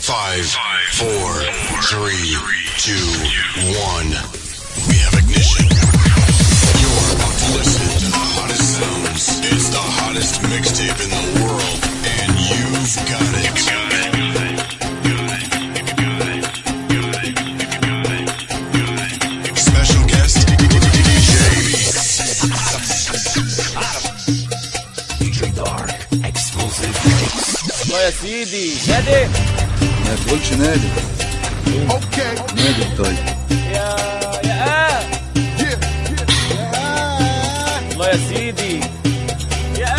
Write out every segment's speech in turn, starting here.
5, 4, 3, 2, 1. We have ignition. You're about to listen to the hottest sounds. It's the hottest mixtape in the world, and you've got it. Special guest DJ Dark exclusive mix. الله يا سيدي نادي. ما تقولش نادي. اوكي نادي طيب. يا الله يا سيدي. يا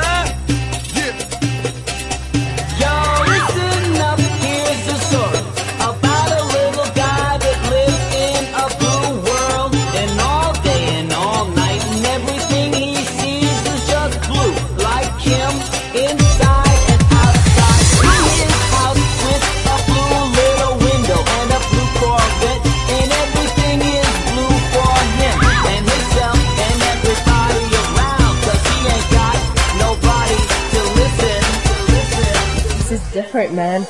Yo, listen up, here's the story about a little guy that lives in a blue world. And all day and all night and everything he sees is just blue. Like him, inside and outside. In his house with a blue little window and a blue Corvette. And everything is blue for him and himself and everybody around. Cause he ain't got nobody to listen. This is different, man.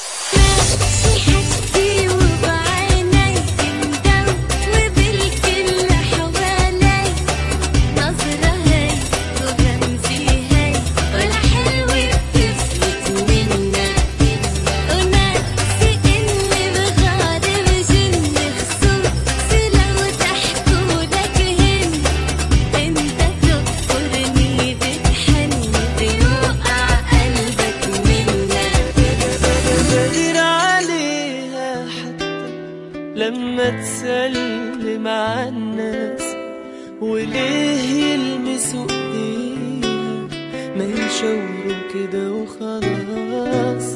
لما تسلم على الناس وليه يلمسوا ايديها ما يشاوروا كده وخلاص.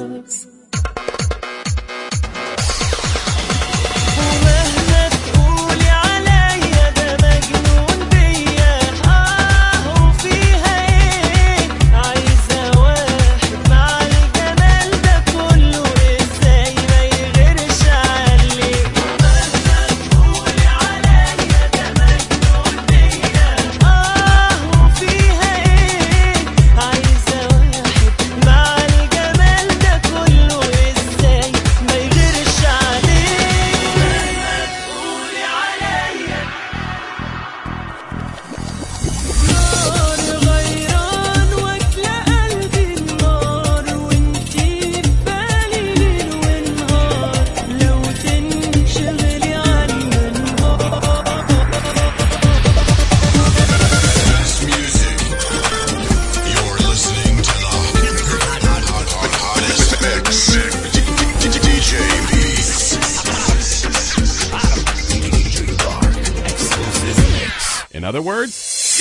ومهما تقولي عليا ده مجنون بيا وفيها ايه عايزة واحد مع الجمال ده كله ازاي ما يغيرش عليه. In other words,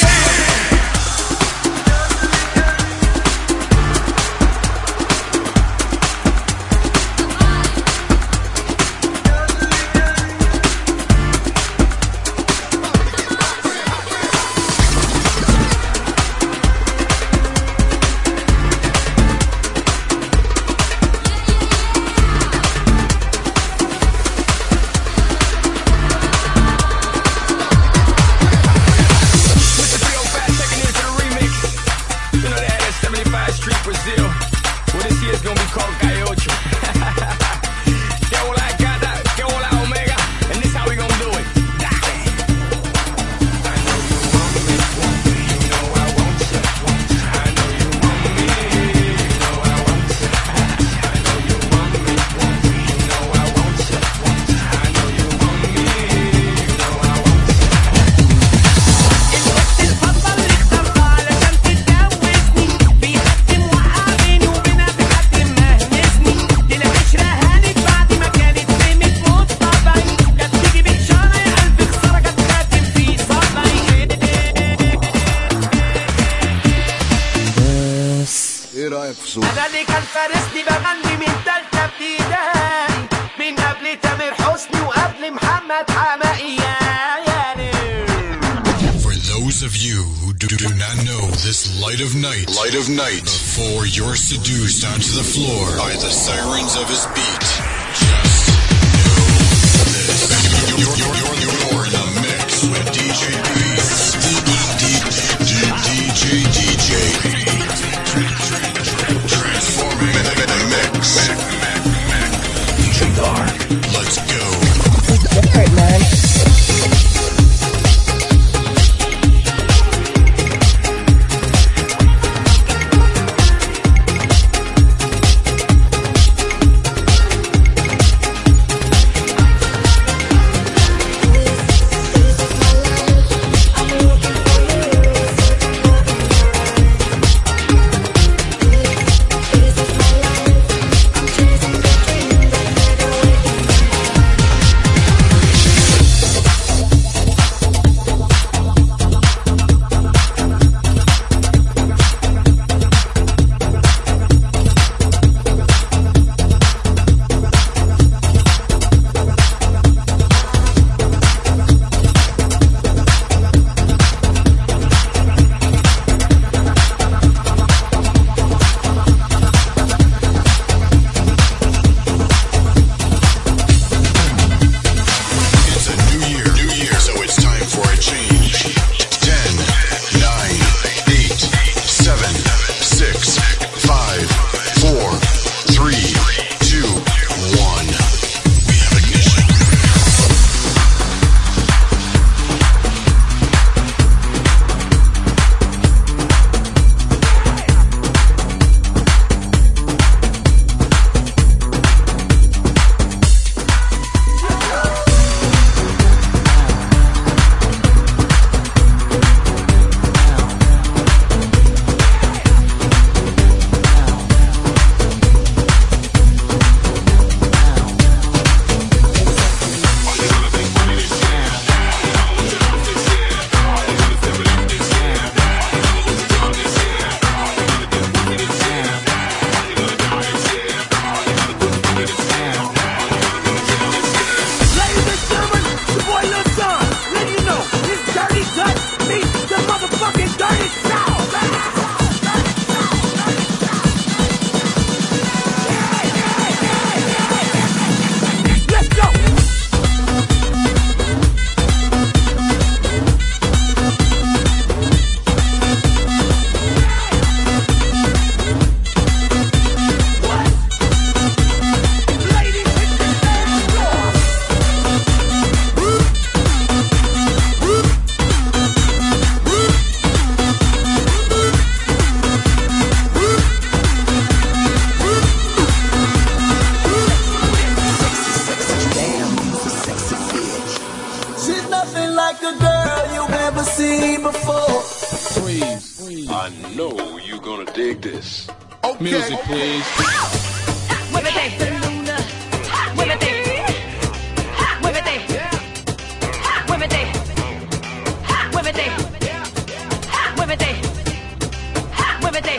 ايه رايك في صوتي؟ انا اللي كان فارسني بغني من تالتة ابتدائي من قبل تامر حسني وقبل محمد حماقي. For those of you who do not know this light of night, before you're seduced onto the floor by the sirens of his beat, just know this. You're in a mix with DJ Beats. DJ. Transforming the mix. I know you're gonna dig this. Okay. Music, please. Muévete, muévete, muévete, muévete, muévete, muévete, muévete.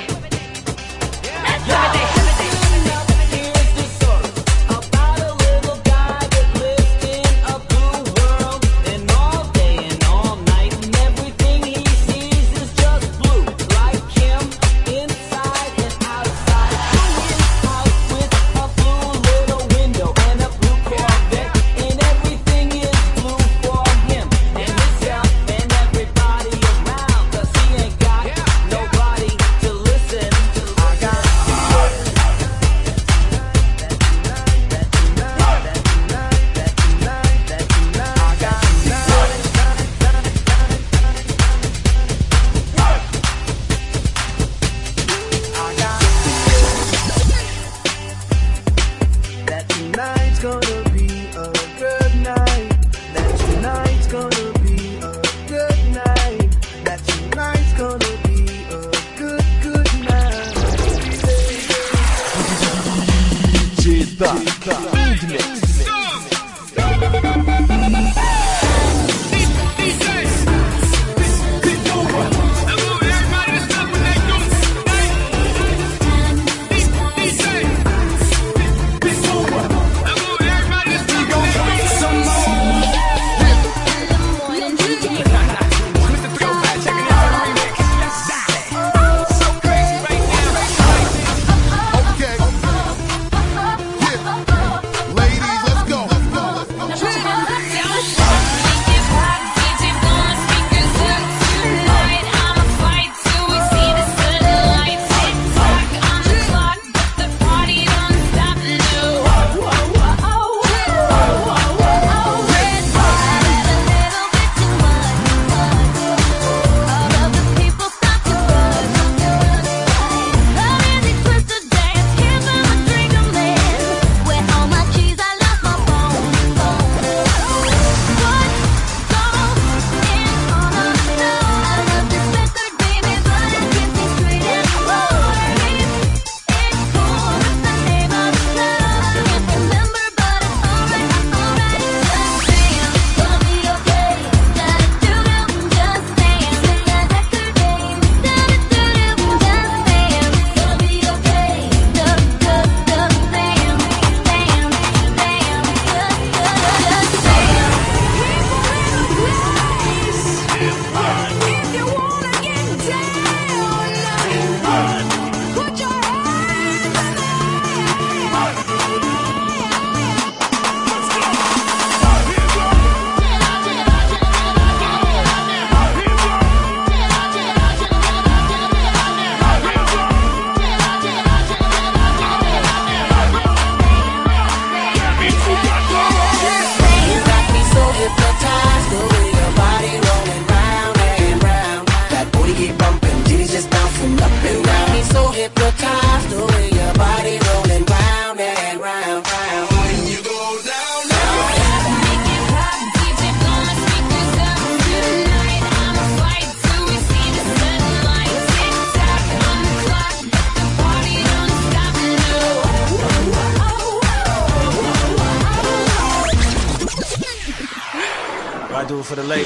I do it for the ladies.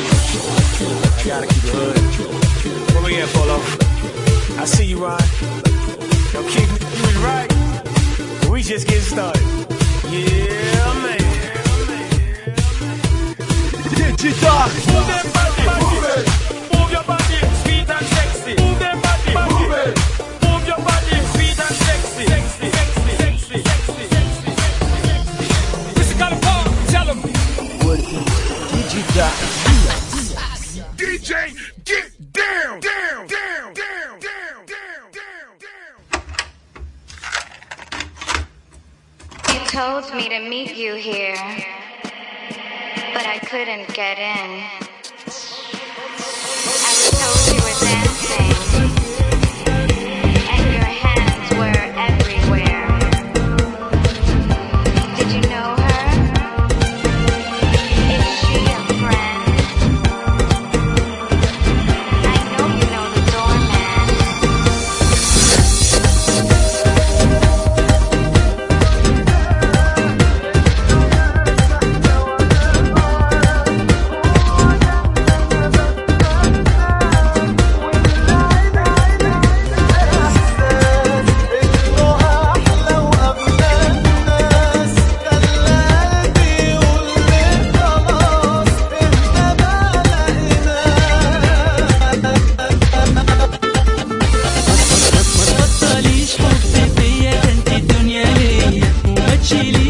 I gotta keep it hood. Where we at, Polo? I see you, Ron. Yo, keep it right. We just getting started. Yeah, man. Digital. Move them body, move it. Move your body, sweet and sexy. Move them body, move it. Move your body, sweet and sexy. Sexy, sexy, sexy, sexy, sexy. Mr. California, tell them. DJ, get down, down, down, down, down, down, down. You told me to meet you here, but I couldn't get in. I was told you were dancing, and your hands were everywhere. Did you know her? Is she a friend? I know you know the doorman.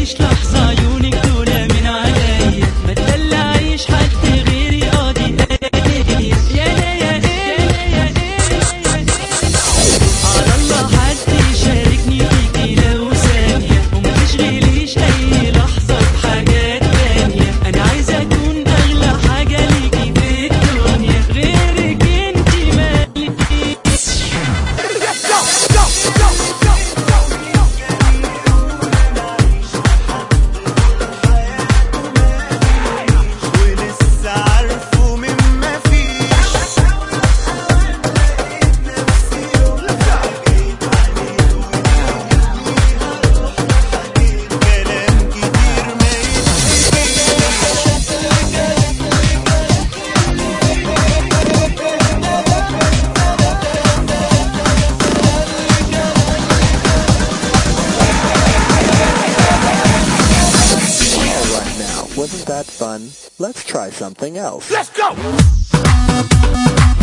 تغيبيش لحظة عيونك دول من عليا ما تدلعيش حد غيري قاضي يا على الله حد يشاركني فيكي لو ثانية وما تشغليش أي لحظة بحاجات تانية أنا عايزة أكون أغلى حاجة ليكي في الدنيا غيرك انتي مالكيش ولسه عارفه مما فيش كلام كتير ما Alright now, wasn't that fun? Let's try something else. Let's go!